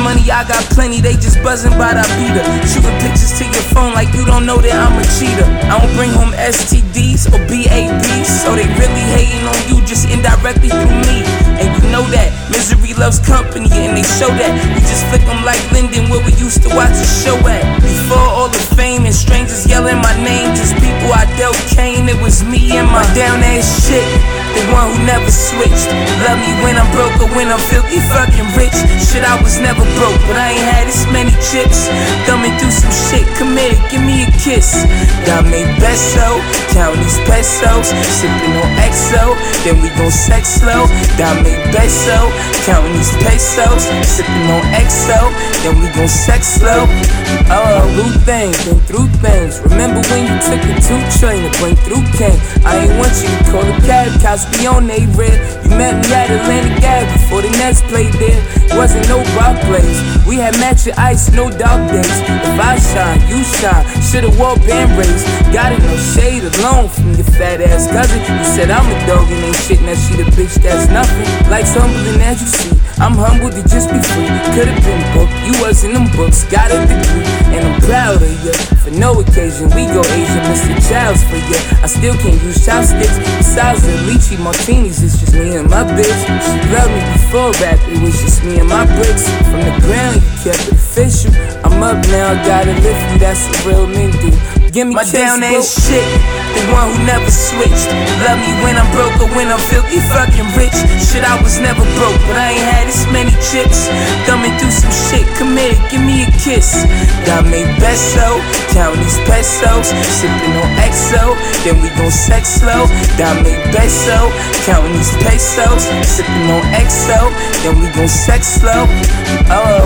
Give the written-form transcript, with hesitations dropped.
money, I got plenty, they just buzzing by the beater. Shooting pictures to your phone like you don't know that I'm a cheater. I don't bring home STDs or BABs, so they really hating on you just indirectly through me. And you know that misery loves company, and they show that. We just flick them like Linden, where we used to watch a show at. Before all the fame and strangers yelling my name, just people I dealt cane, it was me and my down ass shit. The one who never switched. Love me when I'm broke or when I'm filthy fucking rich. Shit, I was never broke, but I ain't had this many chicks. Thumbing through some shit, committed, give me a kiss. Dame beso, count these pesos. Sipping on XO, then we gon' sex slow. Dame beso, counting these pesos. Sipping on XO, then we gon' sex slow. Blue thing, been through things. Remember when you took a 2 train to bring through King? I ain't want you to call a cab, couch be on they red. You met me at Atlantic Ave before the Nets played there. Wasn't no rock plays. We had matching ice, no dark days. If I shine, you shine. Should've wore band raids. Got it, no shade alone from your fat ass cousin. You said I'm a dog and ain't shit, now she the bitch that's nothing. Life's humbling as you see. I'm humbled to just be free. Could've been booked, you was in them books. Got a degree, and I'm proud of you. For no occasion, we go Asian, Mr. Childs for you. I still can't use chopsticks. Besides the lychee martinis, it's just me and my bitch. She loved me before rap, it was just me and my bricks. From the ground, you kept it official. I'm up now, gotta lift you, that's what real men do. Give me my down ass shit, the one who never switched. Love me when I'm broke or when I'm filthy fucking rich. Shit, I was never broke, but I ain't had this many chicks. Thumbing through some shit, committed, give me a kiss. Dame beso, count these pesos. Sipping on XO, then we gon' sex slow. Dame beso, counting these pesos. Sipping on XO, then we gon' sex slow.